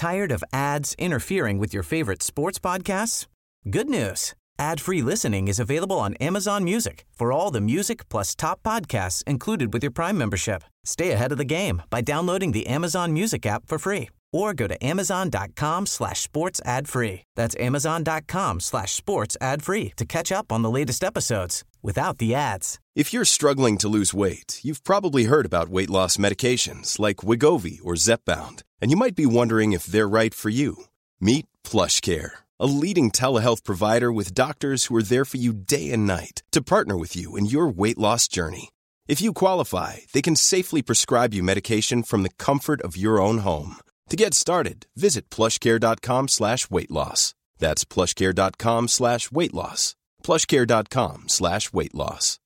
Tired of ads interfering with your favorite sports podcasts? Good news. Ad-free listening is available on Amazon Music for all the music plus top podcasts included with your Prime membership. Stay ahead of the game by downloading the Amazon Music app for free or go to amazon.com/sports ad free. That's amazon.com/sports ad free to catch up on the latest episodes without the ads. If you're struggling to lose weight, you've probably heard about weight loss medications like Wegovy or Zepbound, and you might be wondering if they're right for you. Meet PlushCare, a leading telehealth provider with doctors who are there for you day and night to partner with you in your weight loss journey. If you qualify, they can safely prescribe you medication from the comfort of your own home. To get started, visit plushcare.com/weight loss. That's plushcare.com/weight loss. plushcare.com/weight loss.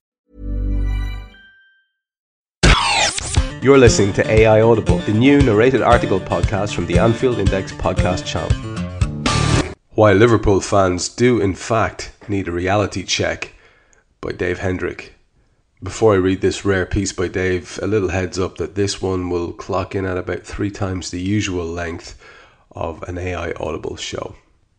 You're listening to AI Audible, the new narrated article podcast from the Anfield Index podcast channel. Why Liverpool fans do in fact need a reality check, by Dave Hendrick. Before I read this rare piece by Dave, a little heads up that this one will clock in at about 3 times the usual length of an AI Audible show.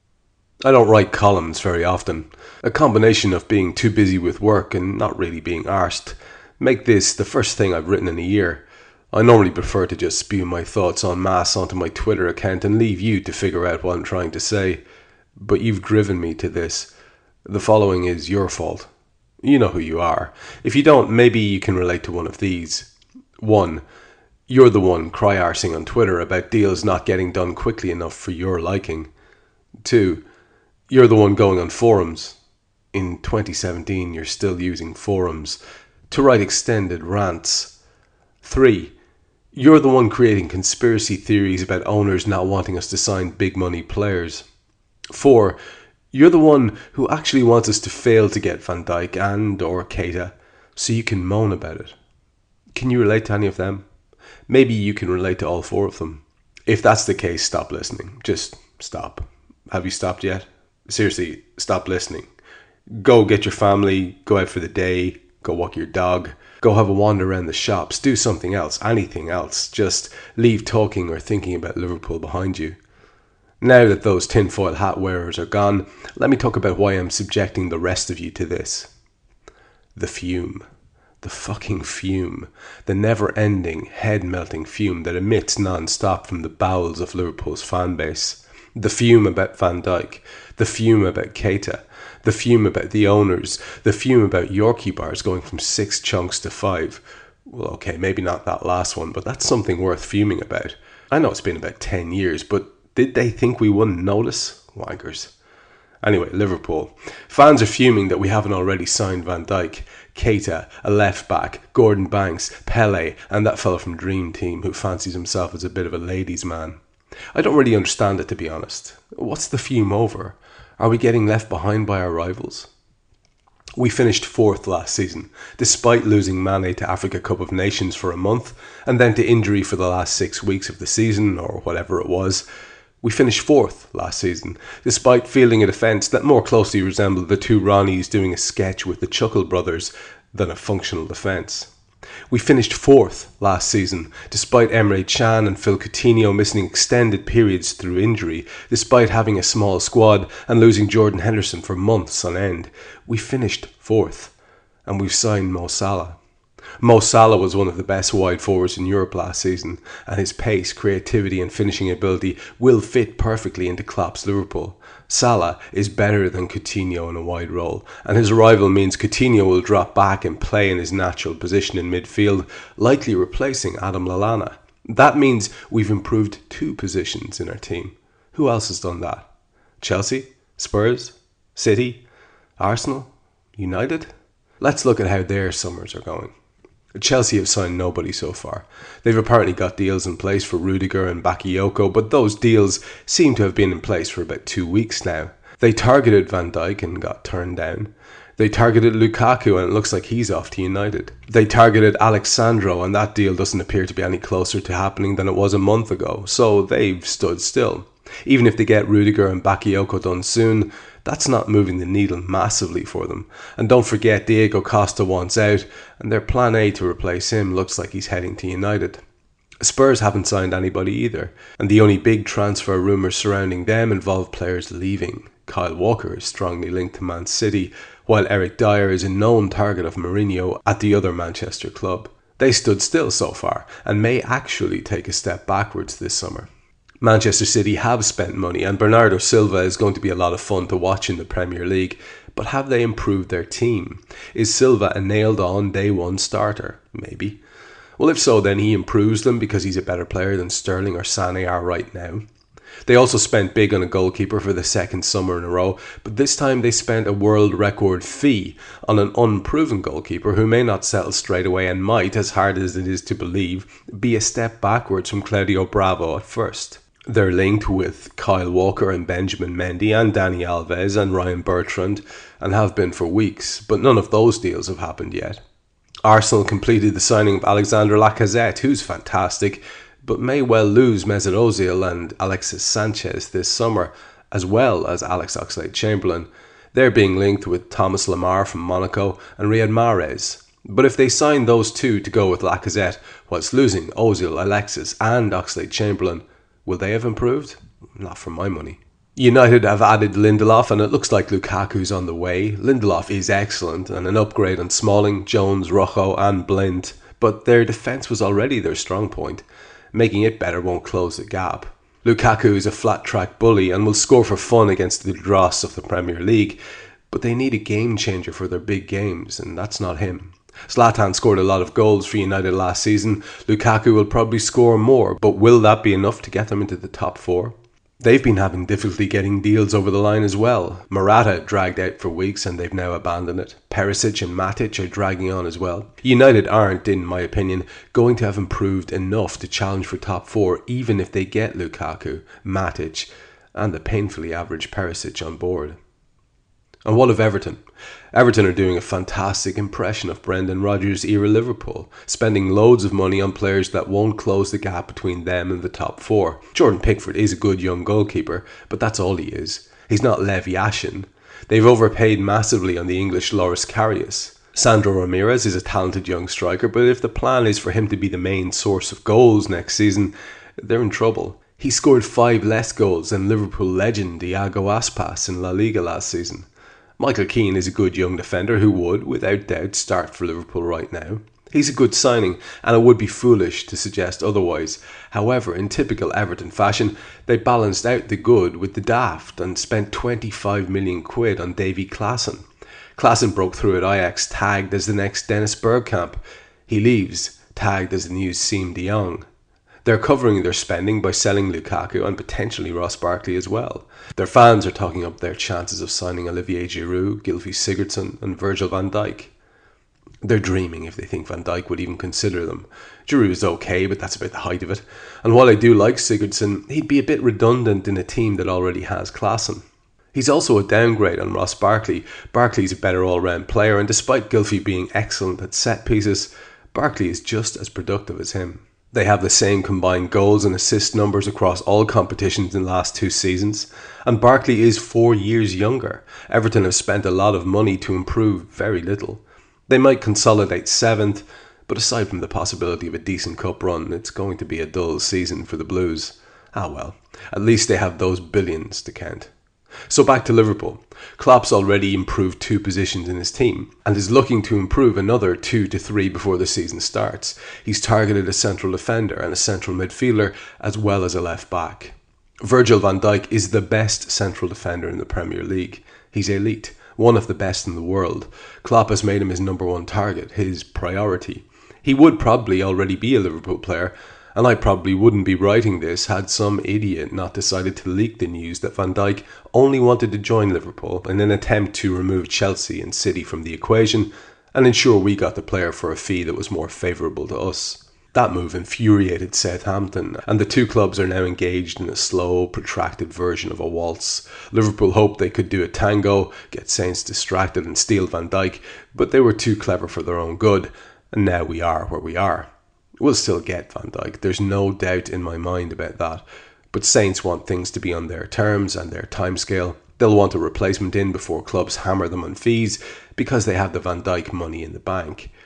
I don't write columns very often. A combination of being too busy with work and not really being arsed make this the first thing I've written in a year. I normally prefer to just spew my thoughts en masse onto my Twitter account and leave you to figure out what I'm trying to say. But you've driven me to this. The following is your fault. You know who you are. If you don't, maybe you can relate to one of these. 1. You're the one cry-arsing on Twitter about deals not getting done quickly enough for your liking. 2. You're the one going on forums. In 2017, you're still using forums to write extended rants. 3. You're the one creating conspiracy theories about owners not wanting us to sign big money players. 4. You're the one who actually wants us to fail to get Van Dijk and or Keita so you can moan about it. Can you relate to any of them? Maybe you can relate to all 4 of them. If that's the case, stop listening. Just stop. Have you stopped yet? Seriously, stop listening. Go get your family, go out for the day, go walk your dog, go have a wander around the shops, do something else, anything else. Just leave talking or thinking about Liverpool behind you. Now that those tinfoil hat wearers are gone, let me talk about why I'm subjecting the rest of you to this. The fume. The fucking fume. The never-ending, head-melting fume that emits non-stop from the bowels of Liverpool's fan base. The fume about Van Dijk. The fume about Keita. The fume about the owners. The fume about Yorkie bars going from 6 chunks to 5. Well, okay, maybe not that last one, but that's something worth fuming about. I know it's been about 10 years, but did they think we wouldn't notice? Wankers. Anyway, Liverpool. Fans are fuming that we haven't already signed Van Dijk, Keita, a left-back, Gordon Banks, Pele, and that fellow from Dream Team who fancies himself as a bit of a ladies' man. I don't really understand it, to be honest. What's the fume over? Are we getting left behind by our rivals? We finished 4th last season, despite losing Mane to Africa Cup of Nations for a month, and then to injury for the last 6 weeks of the season, or whatever it was. We finished 4th last season, despite fielding a defence that more closely resembled the 2 Ronnies doing a sketch with the Chuckle Brothers than a functional defence. We finished 4th last season, despite Emre Can and Phil Coutinho missing extended periods through injury, despite having a small squad and losing Jordan Henderson for months on end. We finished 4th, and we've signed Mo Salah. Mo Salah was one of the best wide forwards in Europe last season, and his pace, creativity and finishing ability will fit perfectly into Klopp's Liverpool. Salah is better than Coutinho in a wide role, and his arrival means Coutinho will drop back and play in his natural position in midfield, likely replacing Adam Lallana. That means we've improved 2 positions in our team. Who else has done that? Chelsea? Spurs? City? Arsenal? United? Let's look at how their summers are going. Chelsea have signed nobody so far. They've apparently got deals in place for Rudiger and Bakayoko, but those deals seem to have been in place for about 2 weeks now. They targeted Van Dijk and got turned down. They targeted Lukaku and it looks like he's off to United. They targeted Alexandro and that deal doesn't appear to be any closer to happening than it was a month ago, so they've stood still. Even if they get Rudiger and Bakayoko done soon, that's not moving the needle massively for them. And don't forget, Diego Costa wants out, and their plan A to replace him looks like he's heading to United. Spurs haven't signed anybody either, and the only big transfer rumours surrounding them involve players leaving. Kyle Walker is strongly linked to Man City, while Eric Dyer is a known target of Mourinho at the other Manchester club. They stood still so far, and may actually take a step backwards this summer. Manchester City have spent money, and Bernardo Silva is going to be a lot of fun to watch in the Premier League, but have they improved their team? Is Silva a nailed-on day-one starter? Maybe. Well, if so, then he improves them because he's a better player than Sterling or Sané are right now. They also spent big on a goalkeeper for the second summer in a row, but this time they spent a world record fee on an unproven goalkeeper who may not settle straight away and might, as hard as it is to believe, be a step backwards from Claudio Bravo at first. They're linked with Kyle Walker and Benjamin Mendy and Dani Alves and Ryan Bertrand, and have been for weeks, but none of those deals have happened yet. Arsenal completed the signing of Alexander Lacazette, who's fantastic, but may well lose Mesut Ozil and Alexis Sanchez this summer, as well as Alex Oxlade-Chamberlain. They're being linked with Thomas Lemar from Monaco and Riyad Mahrez. But if they sign those two to go with Lacazette, whilst losing Ozil, Alexis and Oxlade-Chamberlain, will they have improved? Not for my money. United have added Lindelof, and it looks like Lukaku's on the way. Lindelof is excellent and an upgrade on Smalling, Jones, Rojo and Blind, but their defence was already their strong point. Making it better won't close the gap. Lukaku is a flat-track bully and will score for fun against the dross of the Premier League, but they need a game-changer for their big games, and that's not him. Zlatan scored a lot of goals for United last season. Lukaku will probably score more, but will that be enough to get them into the top four? They've been having difficulty getting deals over the line as well. Morata dragged out for weeks and they've now abandoned it. Perisic and Matic are dragging on as well. United aren't, in my opinion, going to have improved enough to challenge for top four even if they get Lukaku, Matic and the painfully average Perisic on board. And what of Everton? Everton are doing a fantastic impression of Brendan Rodgers' era Liverpool, spending loads of money on players that won't close the gap between them and the top four. Jordan Pickford is a good young goalkeeper, but that's all he is. He's not Lev Yashin. They've overpaid massively on the English Loris Karius. Sandro Ramirez is a talented young striker, but if the plan is for him to be the main source of goals next season, they're in trouble. He scored 5 less goals than Liverpool legend Iago Aspas in La Liga last season. Michael Keane is a good young defender who would, without doubt, start for Liverpool right now. He's a good signing, and it would be foolish to suggest otherwise. However, in typical Everton fashion, they balanced out the good with the daft and spent 25 million quid on Davy Klaassen. Klaassen broke through at Ajax, tagged as the next Dennis Bergkamp. He leaves, tagged as the new Siem de Jong. They're covering their spending by selling Lukaku and potentially Ross Barkley as well. Their fans are talking up their chances of signing Olivier Giroud, Gylfi Sigurdsson and Virgil van Dijk. They're dreaming if they think Van Dijk would even consider them. Giroud is okay, but that's about the height of it. And while I do like Sigurdsson, he'd be a bit redundant in a team that already has Klaassen. He's also a downgrade on Ross Barkley. Barkley's a better all-round player, and despite Gylfi being excellent at set pieces, Barkley is just as productive as him. They have the same combined goals and assist numbers across all competitions in the last 2 seasons, and Barkley is 4 years younger. Everton have spent a lot of money to improve very little. They might consolidate 7th, but aside from the possibility of a decent cup run, it's going to be a dull season for the Blues. Ah well, at least they have those billions to count. So back to Liverpool. Klopp's already improved 2 positions in his team and is looking to improve another 2 to 3 before the season starts. He's targeted a central defender and a central midfielder as well as a left back. Virgil van Dijk is the best central defender in the Premier League. He's elite, one of the best in the world. Klopp has made him his number 1 target, his priority. He would probably already be a Liverpool player, and I probably wouldn't be writing this had some idiot not decided to leak the news that Van Dijk only wanted to join Liverpool in an attempt to remove Chelsea and City from the equation and ensure we got the player for a fee that was more favourable to us. That move infuriated Southampton, and the 2 clubs are now engaged in a slow, protracted version of a waltz. Liverpool hoped they could do a tango, get Saints distracted and steal Van Dijk, but they were too clever for their own good, and now we are where we are. We'll still get Van Dijk, there's no doubt in my mind about that. But Saints want things to be on their terms and their timescale. They'll want a replacement in before clubs hammer them on fees because they have the Van Dijk money in the bank.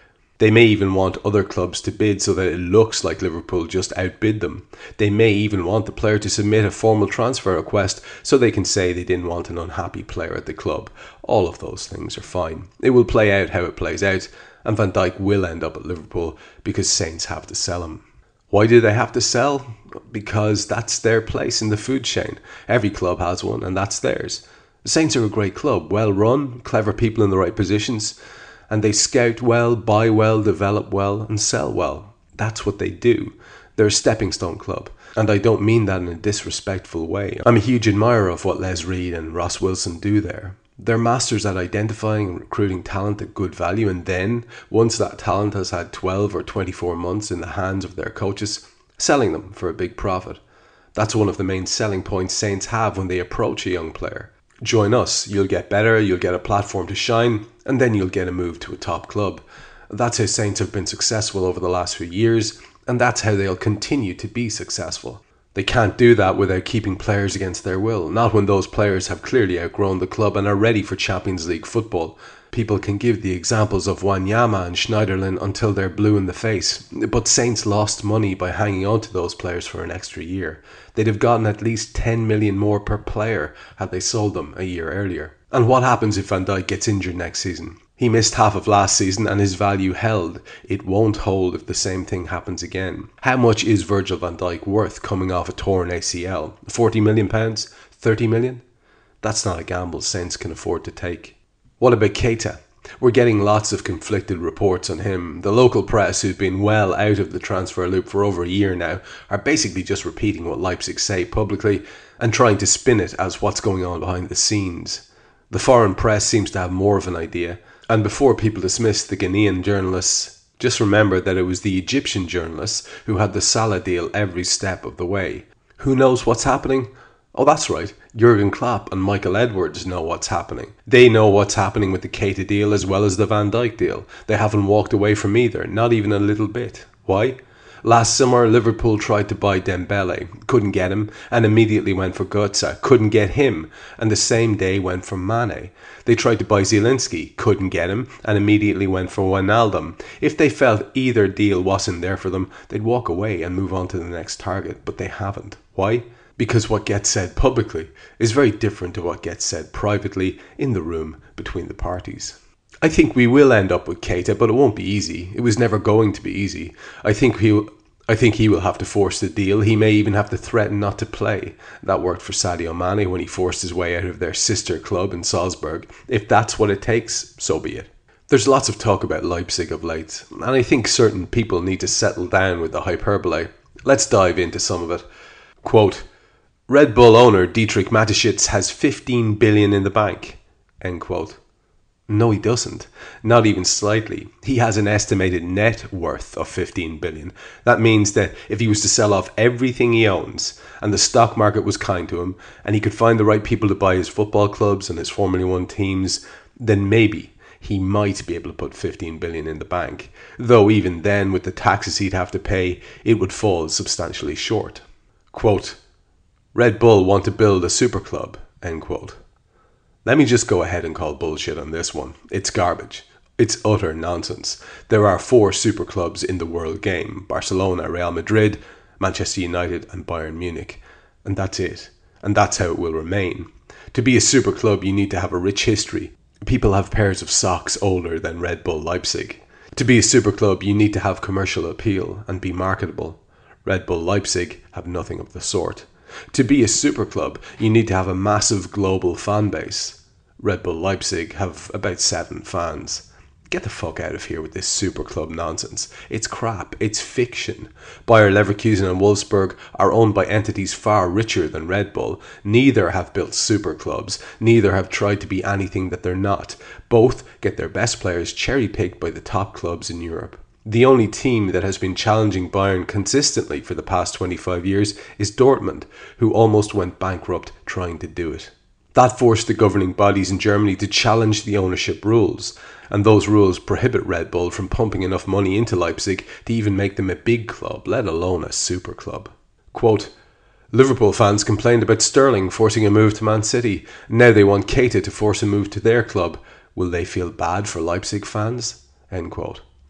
They may even want other clubs to bid so that it looks like Liverpool just outbid them. They may even want the player to submit a formal transfer request so they can say they didn't want an unhappy player at the club. All of those things are fine. It will play out how it plays out, and Van Dijk will end up at Liverpool because Saints have to sell him. Why do they have to sell? Because that's their place in the food chain. Every club has one, and that's theirs. The Saints are a great club, well run, clever people in the right positions, and they scout well, buy well, develop well, and sell well. That's what they do. They're a stepping stone club, and I don't mean that in a disrespectful way. I'm a huge admirer of what Les Reed and Ross Wilson do there. They're masters at identifying and recruiting talent at good value, and then, once that talent has had 12 or 24 months in the hands of their coaches, selling them for a big profit. That's one of the main selling points Saints have when they approach a young player. Join us, you'll get better, you'll get a platform to shine, and then you'll get a move to a top club. That's how Saints have been successful over the last few years, and that's how they'll continue to be successful. They can't do that without keeping players against their will, not when those players have clearly outgrown the club and are ready for Champions League football. People can give the examples of Wanyama and Schneiderlin until they're blue in the face, but Saints lost money by hanging on to those players for an extra year. They'd have gotten at least 10 million more per player had they sold them a year earlier. And what happens if Van Dijk gets injured next season? He missed half of last season and his value held. It won't hold if the same thing happens again. How much is Virgil van Dijk worth coming off a torn ACL? £40 million? £30 million? That's not a gamble Saints can afford to take. What about Keita? We're getting lots of conflicted reports on him. The local press, who've been well out of the transfer loop for over a year now, are basically just repeating what Leipzig say publicly and trying to spin it as what's going on behind the scenes. The foreign press seems to have more of an idea. And before people dismiss the Ghanaian journalists, just remember that it was the Egyptian journalists who had the Salah deal every step of the way. Who knows what's happening? Oh, that's right. Jurgen Klopp and Michael Edwards know what's happening. They know what's happening with the Keita deal as well as the Van Dijk deal. They haven't walked away from either, not even a little bit. Why? Last summer, Liverpool tried to buy Dembele, couldn't get him, and immediately went for Götze, couldn't get him, and the same day went for Mane. They tried to buy Zielinski, couldn't get him, and immediately went for Wijnaldum. If they felt either deal wasn't there for them, they'd walk away and move on to the next target, but they haven't. Why? Because what gets said publicly is very different to what gets said privately in the room between the parties. I think we will end up with Keita, but it won't be easy. It was never going to be easy. I think he will have to force the deal. He may even have to threaten not to play. That worked for Sadio Mane when he forced his way out of their sister club in Salzburg. If that's what it takes, so be it. There's lots of talk about Leipzig of late, and I think certain people need to settle down with the hyperbole. Let's dive into some of it. Quote, Red Bull owner Dietrich Mateschitz has 15 billion in the bank. End quote. No, he doesn't. Not even slightly. He has an estimated net worth of 15 billion. That means that if he was to sell off everything he owns, and the stock market was kind to him, and he could find the right people to buy his football clubs and his Formula 1 teams, then maybe he might be able to put 15 billion in the bank. Though even then, with the taxes he'd have to pay, it would fall substantially short. Quote, Red Bull want to build a super club, end quote. Let me just go ahead and call bullshit on this one. It's garbage. It's utter nonsense. There are 4 super clubs in the world game. Barcelona, Real Madrid, Manchester United and Bayern Munich. And that's it. And that's how it will remain. To be a super club, you need to have a rich history. People have pairs of socks older than Red Bull Leipzig. To be a super club, you need to have commercial appeal and be marketable. Red Bull Leipzig have nothing of the sort. To be a super club, you need to have a massive global fan base. Red Bull Leipzig have about 7 fans. Get the fuck out of here with this super club nonsense. It's crap. It's fiction. Bayer Leverkusen and Wolfsburg are owned by entities far richer than Red Bull. Neither have built super clubs. Neither have tried to be anything that they're not. Both get their best players cherry-picked by the top clubs in Europe. The only team that has been challenging Bayern consistently for the past 25 years is Dortmund, who almost went bankrupt trying to do it. That forced the governing bodies in Germany to challenge the ownership rules, and those rules prohibit Red Bull from pumping enough money into Leipzig to even make them a big club, let alone a super club. Quote, Liverpool fans complained about Sterling forcing a move to Man City. Now they want Keita to force a move to their club. Will they feel bad for Leipzig fans? End quote.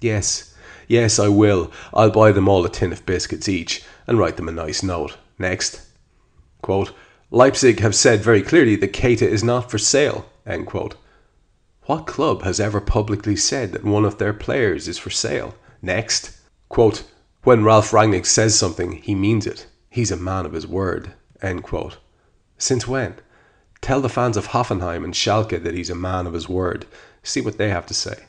Yes, I will. I'll buy them all a tin of biscuits each and write them a nice note. Next. Quote, Leipzig have said very clearly that Keita is not for sale. End quote. What club has ever publicly said that one of their players is for sale? Next. Quote, when Ralf Rangnick says something, he means it. He's a man of his word. End quote. Since when? Tell the fans of Hoffenheim and Schalke that he's a man of his word. See what they have to say.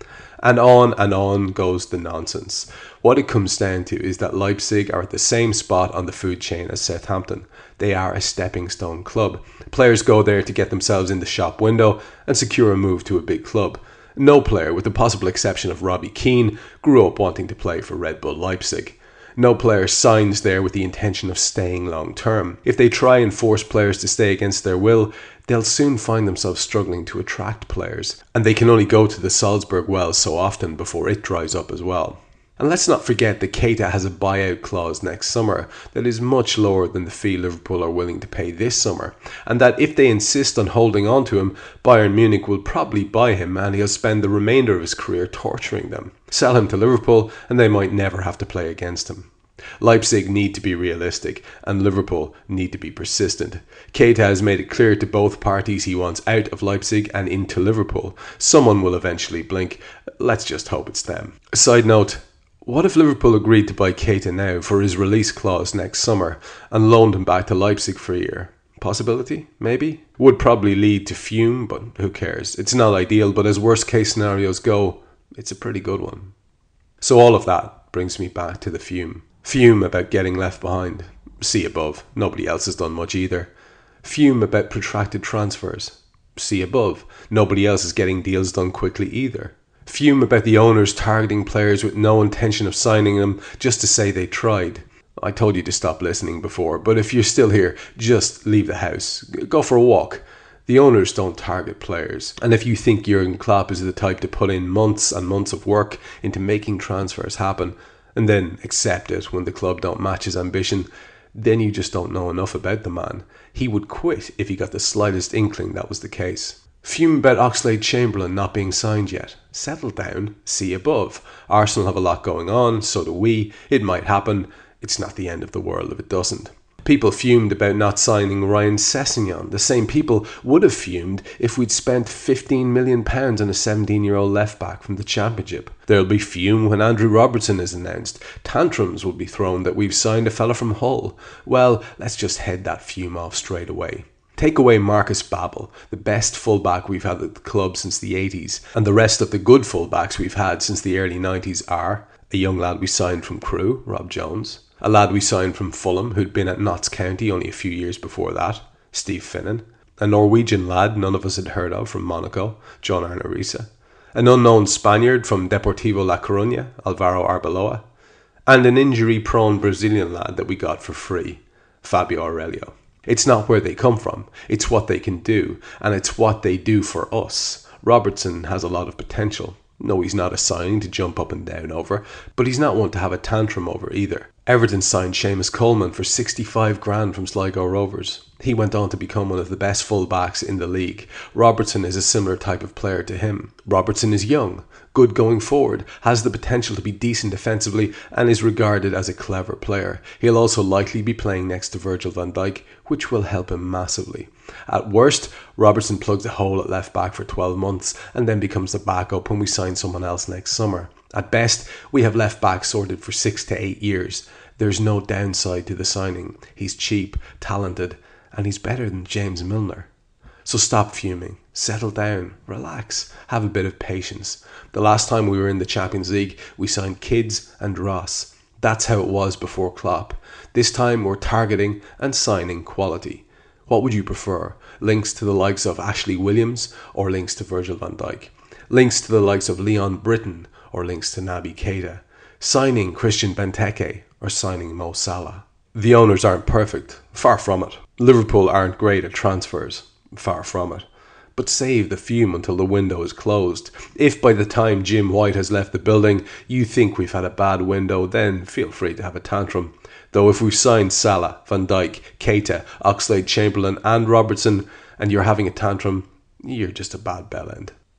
And on goes the nonsense. What it comes down to is that Leipzig are at the same spot on the food chain as Southampton. They are a stepping stone club. Players go there to get themselves in the shop window and secure a move to a big club. No player, with the possible exception of Robbie Keane, grew up wanting to play for Red Bull Leipzig. No player signs there with the intention of staying long term. If they try and force players to stay against their will, they'll soon find themselves struggling to attract players. And they can only go to the Salzburg well so often before it dries up as well. And let's not forget that Keita has a buyout clause next summer that is much lower than the fee Liverpool are willing to pay this summer. And that if they insist on holding on to him, Bayern Munich will probably buy him and he'll spend the remainder of his career torturing them. Sell him to Liverpool and they might never have to play against him. Leipzig need to be realistic and Liverpool need to be persistent. Keita has made it clear to both parties he wants out of Leipzig and into Liverpool. Someone will eventually blink. Let's just hope it's them. Side note, what if Liverpool agreed to buy Keita now for his release clause next summer and loaned him back to Leipzig for a year? Possibility? Maybe? Would probably lead to fume, but who cares? It's not ideal, but as worst case scenarios go, it's a pretty good one. So all of that brings me back to the fume. Fume about getting left behind. See above. Nobody else has done much either. Fume about protracted transfers. See above. Nobody else is getting deals done quickly either. Fume about the owners targeting players with no intention of signing them just to say they tried. I told you to stop listening before, but if you're still here, just leave the house. Go for a walk. The owners don't target players. And if you think Jurgen Klopp is the type to put in months and months of work into making transfers happen, and then accept it when the club don't match his ambition, then you just don't know enough about the man. He would quit if he got the slightest inkling that was the case. Fume about Oxlade-Chamberlain not being signed yet. Settle down, see above. Arsenal have a lot going on, so do we. It might happen. It's not the end of the world if it doesn't. People fumed about not signing Ryan Sessegnon. The same people would have fumed if we'd spent £15 million on a 17-year-old left-back from the Championship. There'll be fume when Andrew Robertson is announced. Tantrums will be thrown that we've signed a fella from Hull. Well, let's just head that fume off straight away. Take away Marcus Babbel, the best fullback we've had at the club since the 80s, and the rest of the good fullbacks we've had since the early 90s are a young lad we signed from Crewe, Rob Jones, a lad we signed from Fulham who'd been at Notts County only a few years before that, Steve Finnan, a Norwegian lad none of us had heard of from Monaco, John Arne Riise, an unknown Spaniard from Deportivo La Coruña, Alvaro Arbeloa, and an injury-prone Brazilian lad that we got for free, Fabio Aurelio. It's not where they come from, it's what they can do, and it's what they do for us. Robertson has a lot of potential. No, he's not a signing to jump up and down over, but he's not one to have a tantrum over either. Everton signed Seamus Coleman for 65 grand from Sligo Rovers. He went on to become one of the best full-backs in the league. Robertson is a similar type of player to him. Robertson is young, good going forward, has the potential to be decent defensively, and is regarded as a clever player. He'll also likely be playing next to Virgil van Dijk, which will help him massively. At worst, Robertson plugs a hole at left back for 12 months and then becomes the backup when we sign someone else next summer. At best, we have left back sorted for 6 to 8 years. There's no downside to the signing. He's cheap, talented, and he's better than James Milner. So stop fuming, settle down, relax, have a bit of patience. The last time we were in the Champions League, we signed Kids and Ross. That's how it was before Klopp. This time we're targeting and signing quality. What would you prefer? Links to the likes of Ashley Williams or links to Virgil van Dijk? Links to the likes of Leon Britton or links to Naby Keita? Signing Christian Benteke or signing Mo Salah? The owners aren't perfect, far from it. Liverpool aren't great at transfers, far from it. But save the fume until the window is closed. If by the time Jim White has left the building you think we've had a bad window, then feel free to have a tantrum. Though if we've signed Salah, Van Dijk, Keita, Oxlade-Chamberlain and Robertson and you're having a tantrum, you're just a bad bellend.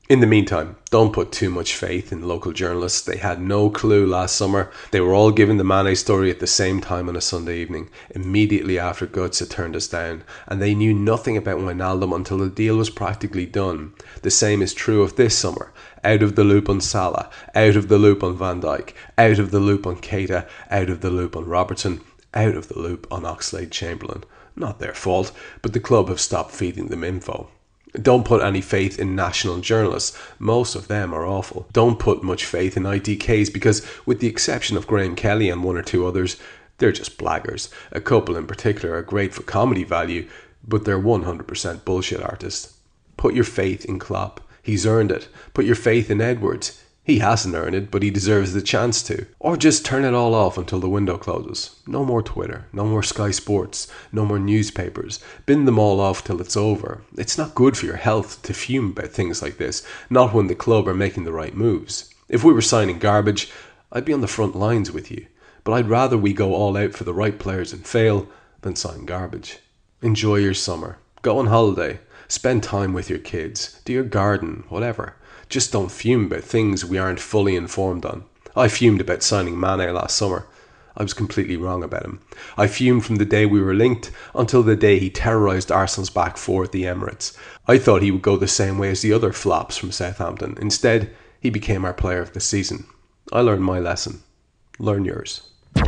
In the meantime, don't put too much faith in local journalists. They had no clue last summer. They were all given the Mane story at the same time on a Sunday evening, immediately after Guts had turned us down, and they knew nothing about Wijnaldum until the deal was practically done. The same is true of this summer. Out of the loop on Salah, out of the loop on Van Dijk, out of the loop on Keita, out of the loop on Robertson, out of the loop on Oxlade-Chamberlain. Not their fault, but the club have stopped feeding them info. Don't put any faith in national journalists. Most of them are awful. Don't put much faith in ITKs because, with the exception of Graham Kelly and one or two others, they're just blaggers. A couple in particular are great for comedy value, but they're 100% bullshit artists. Put your faith in Klopp. He's earned it. Put your faith in Edwards. He hasn't earned it, but he deserves the chance to. Or just turn it all off until the window closes. No more Twitter, no more Sky Sports, no more newspapers. Bin them all off till it's over. It's not good for your health to fume about things like this, not when the club are making the right moves. If we were signing garbage, I'd be on the front lines with you. But I'd rather we go all out for the right players and fail than sign garbage. Enjoy your summer. Go on holiday. Spend time with your kids. Do your garden, whatever. Just don't fume about things we aren't fully informed on. I fumed about signing Mane last summer. I was completely wrong about him. I fumed from the day we were linked until the day he terrorised Arsenal's back four at the Emirates. I thought he would go the same way as the other flops from Southampton. Instead, he became our player of the season. I learned my lesson. Learn yours.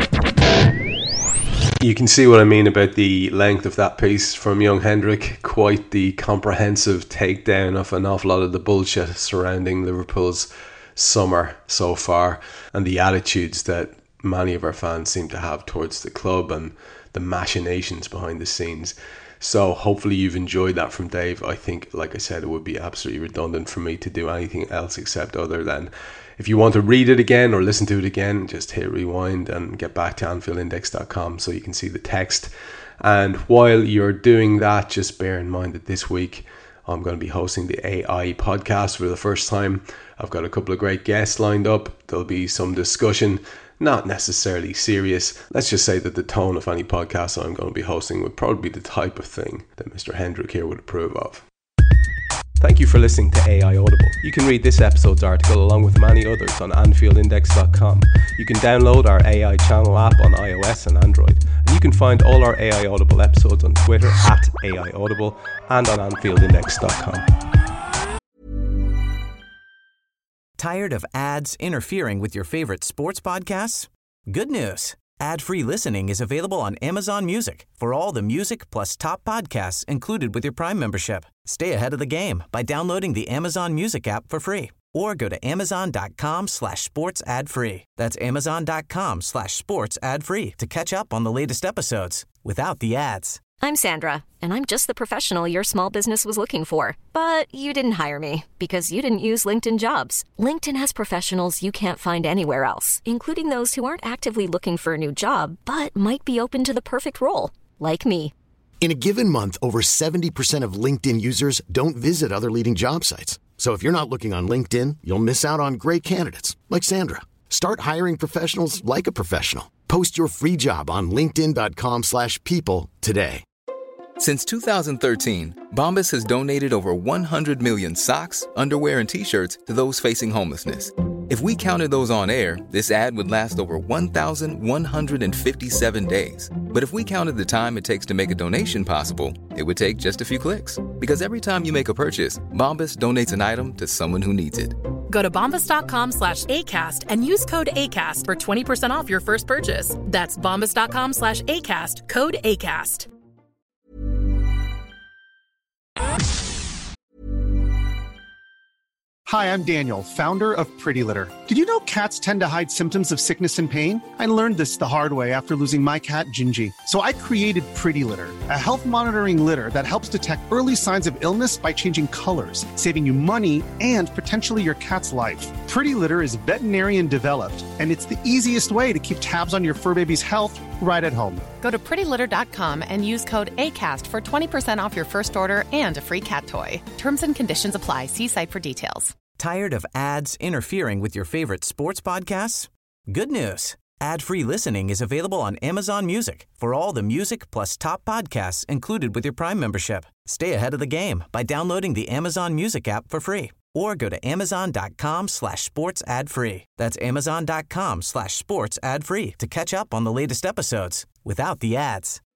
You can see what I mean about the length of that piece from young Hendrick. Quite the comprehensive takedown of an awful lot of the bullshit surrounding Liverpool's summer so far and the attitudes that many of our fans seem to have towards the club and the machinations behind the scenes. So hopefully you've enjoyed that from Dave. I think, like I said, it would be absolutely redundant for me to do anything else except other than, if you want to read it again or listen to it again, just hit rewind and get back to AnfieldIndex.com so you can see the text. And while you're doing that, just bear in mind that this week I'm going to be hosting the AI podcast for the first time. I've got a couple of great guests lined up. There'll be some discussion, not necessarily serious. Let's just say that the tone of any podcast I'm going to be hosting would probably be the type of thing that Mr. Hendrick here would approve of. Thank you for listening to AI Audible. You can read this episode's article along with many others on AnfieldIndex.com. You can download our AI channel app on iOS and Android. And you can find all our AI Audible episodes on Twitter at AI Audible and on AnfieldIndex.com. Tired of ads interfering with your favorite sports podcasts? Good news. Ad-free listening is available on Amazon Music for all the music plus top podcasts included with your Prime membership. Stay ahead of the game by downloading the Amazon Music app for free or go to amazon.com/sports ad free. That's amazon.com/sports ad free to catch up on the latest episodes without the ads. I'm Sandra, and I'm just the professional your small business was looking for. But you didn't hire me because you didn't use LinkedIn Jobs. LinkedIn has professionals you can't find anywhere else, including those who aren't actively looking for a new job, but might be open to the perfect role, like me. In a given month, over 70% of LinkedIn users don't visit other leading job sites. So if you're not looking on LinkedIn, you'll miss out on great candidates like Sandra. Start hiring professionals like a professional. Post your free job on linkedin.com/people today. Since 2013, Bombas has donated over 100 million socks, underwear, and T-shirts to those facing homelessness. If we counted those on air, this ad would last over 1,157 days. But if we counted the time it takes to make a donation possible, it would take just a few clicks. Because every time you make a purchase, Bombas donates an item to someone who needs it. Go to bombas.com/ACAST and use code ACAST for 20% off your first purchase. That's bombas.com/ACAST, code ACAST. Hi, I'm Daniel, founder of Pretty Litter. Did you know cats tend to hide symptoms of sickness and pain? I learned this the hard way after losing my cat, Gingy. So I created Pretty Litter, a health monitoring litter that helps detect early signs of illness by changing colors, saving you money and potentially your cat's life. Pretty Litter is veterinarian developed, and it's the easiest way to keep tabs on your fur baby's health right at home. Go to prettylitter.com and use code ACAST for 20% off your first order and a free cat toy. Terms and conditions apply. See site for details. Tired of ads interfering with your favorite sports podcasts? Good news. Ad-free listening is available on Amazon Music for all the music plus top podcasts included with your Prime membership. Stay ahead of the game by downloading the Amazon Music app for free or go to amazon.com/sports ad free. That's amazon.com/sports ad free to catch up on the latest episodes without the ads.